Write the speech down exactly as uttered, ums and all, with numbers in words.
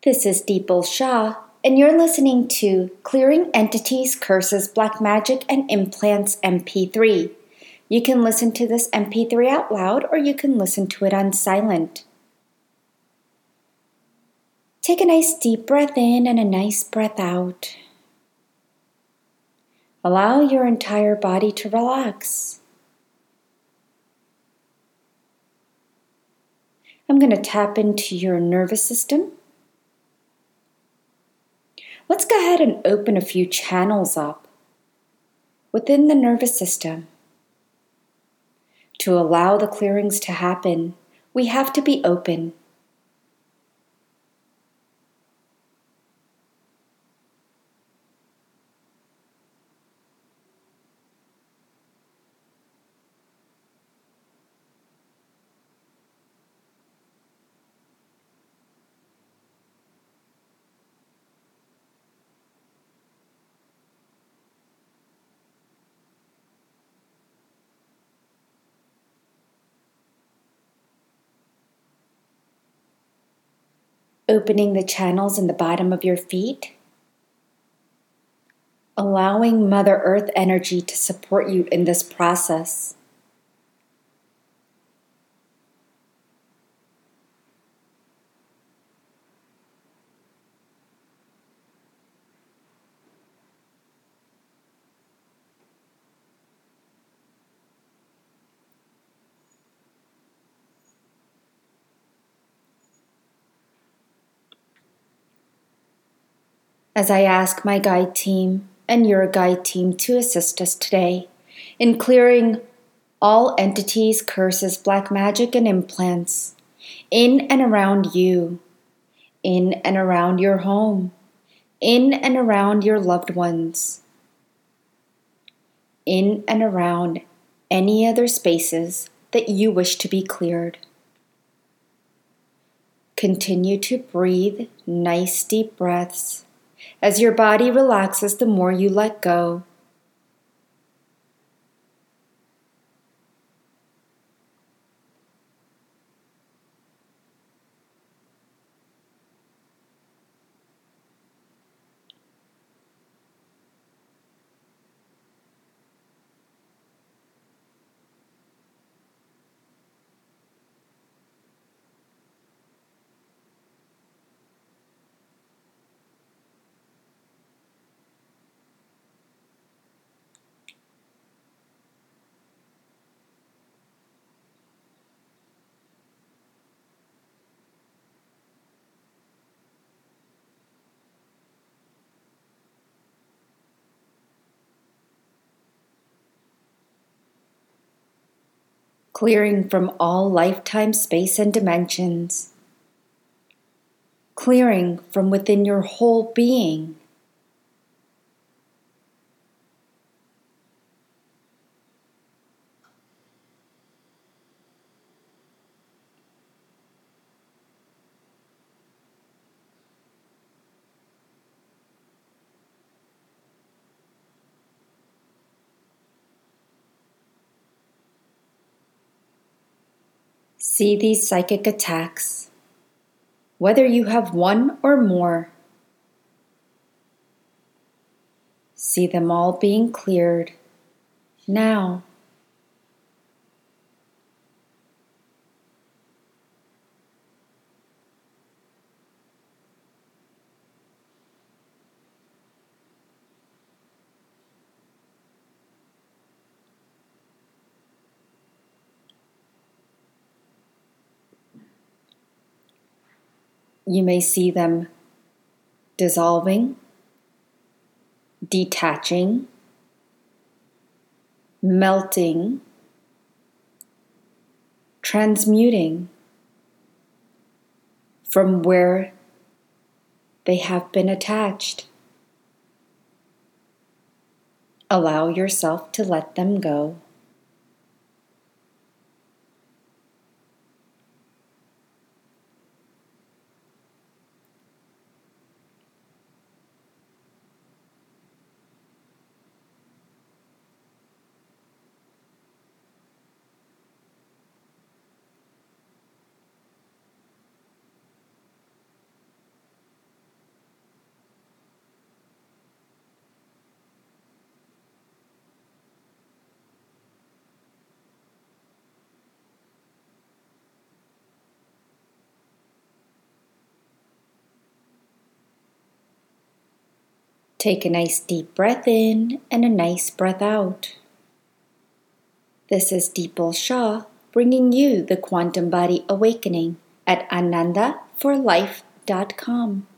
This is Deepal Shah, and you're listening to Clearing Entities, Curses, Black Magic, and Implants M P three. You can listen to this M P three out loud, or you can listen to it on silent. Take a nice deep breath in and a nice breath out. Allow your entire body to relax. I'm going to tap into your nervous system. Let's go ahead and open a few channels up within the nervous system. To allow the clearings to happen, we have to be open. Opening the channels in the bottom of your feet, allowing Mother Earth energy to support you in this process. As I ask my guide team and your guide team to assist us today in clearing all entities, curses, black magic, and implants in and around you, in and around your home, in and around your loved ones, in and around any other spaces that you wish to be cleared. Continue to breathe nice deep breaths. As your body relaxes, the more you let go. Clearing from all lifetime, space, and dimensions. Clearing from within your whole being. See these psychic attacks, whether you have one or more. See them all being cleared now. You may see them dissolving, detaching, melting, transmuting from where they have been attached. Allow yourself to let them go. Take a nice deep breath in and a nice breath out. This is Deepal Shah bringing you the Quantum Body Awakening at ananda for life dot com.